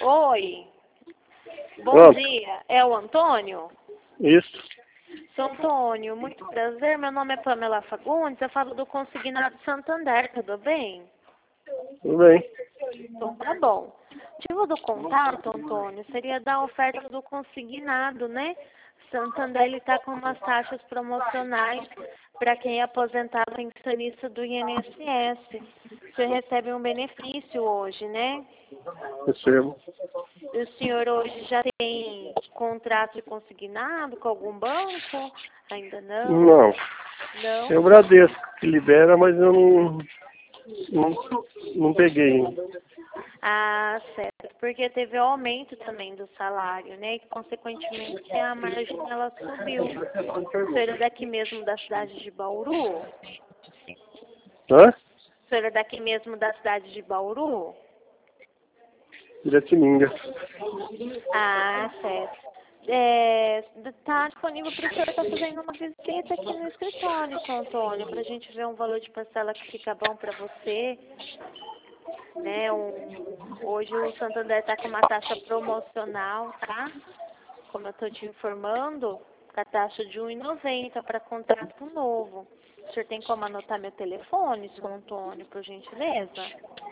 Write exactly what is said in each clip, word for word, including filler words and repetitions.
Oi. Bom Pronto. dia. É o Antônio? Isso. Sou Antônio, muito prazer. Meu nome é Pamela Fagundes. Eu falo do Consignado Santander, tudo bem? Tudo bem. Então tá bom. O motivo do contato, Antônio, seria dar a oferta do consignado, né? Santander ele está com umas taxas promocionais para quem é aposentado pensionista do I N S S. Você recebe um benefício hoje, né? Recebo. O senhor hoje já tem contrato de consignado com algum banco? Ainda não? Não. Não? É o Bradesco que libera, mas eu não, não, não peguei ainda. Ah, certo. Porque teve o aumento também do salário, né? E, consequentemente, a margem, ela subiu. O senhor é daqui mesmo da cidade de Bauru? Hã? O senhor é daqui mesmo da cidade de Bauru? Piratininga. Ah, certo. É, tá disponível para o senhor estar fazendo uma visita aqui no escritório, seu Antônio, para a gente ver um valor de parcela que fica bom para você. Né, um, hoje o Santander está com uma taxa promocional, tá? Como eu estou te informando, com a taxa de um real e noventa centavos para contrato novo. O senhor tem como anotar meu telefone, seu Antônio, por gentileza?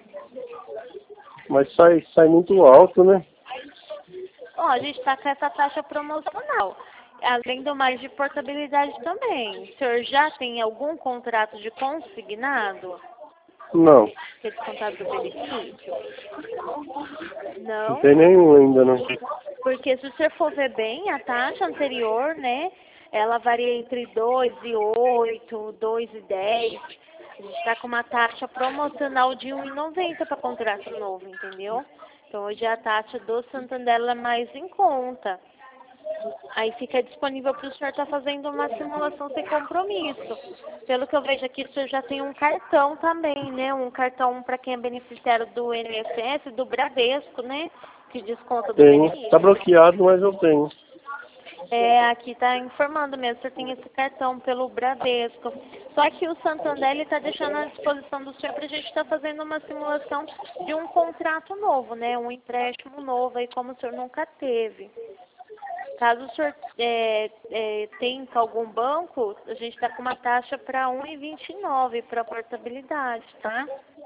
Mas sai, sai muito alto, né? Ó, a gente está com essa taxa promocional. Além do mais de portabilidade também. O senhor já tem algum contrato de consignado? Não. Que é descontado do benefício? Não Não? tem nenhum ainda, não. Porque se você for ver bem, a taxa anterior, né, ela varia entre dois e oito, dois e dez. A gente está com uma taxa promocional de um real e noventa centavos para contrato novo, entendeu? Então hoje a taxa do Santander ela é mais em conta. Aí fica disponível para o senhor estar fazendo uma simulação sem compromisso. Pelo que eu vejo aqui, o senhor já tem um cartão também, né? Um cartão para quem é beneficiário do I N S S, do Bradesco, né? Que desconta do Tenho. benefício. Tá bloqueado, mas eu tenho. É, aqui está informando mesmo, o senhor tem esse cartão pelo Bradesco. Só que o Santander está deixando à disposição do senhor para a gente estar fazendo uma simulação de um contrato novo, né? Um empréstimo novo, aí como o senhor nunca teve. Caso o senhor é, é, tenha com algum banco, a gente está com uma taxa para um real e vinte e nove centavos para portabilidade, tá?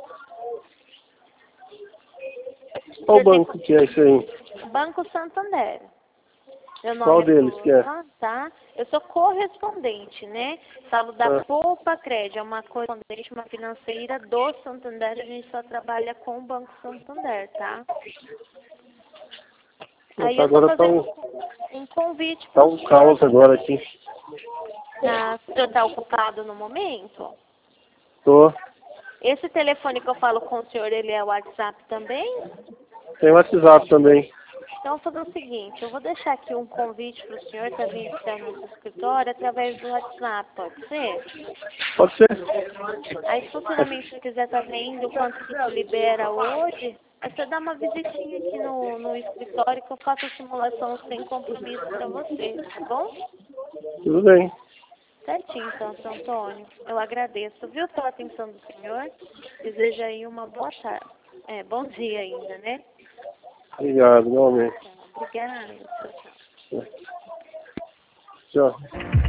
Qual banco que é esse aí? Banco Santander. Meu Qual nome é deles que é? Paula, tá? Eu sou correspondente, né? Falo da Ah, Poupa Crédito, é uma correspondente, uma financeira do Santander. A gente só trabalha com o Banco Santander, tá? Aí eu tô agora tá fazendo um, um convite tá para o um senhor. caos agora aqui. Ah, o senhor está ocupado no momento? Tô. Esse telefone que eu falo com o senhor, ele é o WhatsApp também? Tem WhatsApp também. Então, vou fazer o seguinte, eu vou deixar aqui um convite para o senhor estar visitar nosso escritório através do WhatsApp, pode ser? Pode ser. Aí, futuramente, se quiser estar vendo quanto que te libera hoje, é só dar uma visitinha aqui no, no escritório que eu faço a simulação sem compromisso para você, tá bom? Tudo bem. Certinho, então, seu Antônio. Eu agradeço, viu, pela atenção do senhor. Desejo aí uma boa tarde. É, bom dia ainda, né? Obrigado, igualmente. Obrigada. Tchau, tchau. Tchau.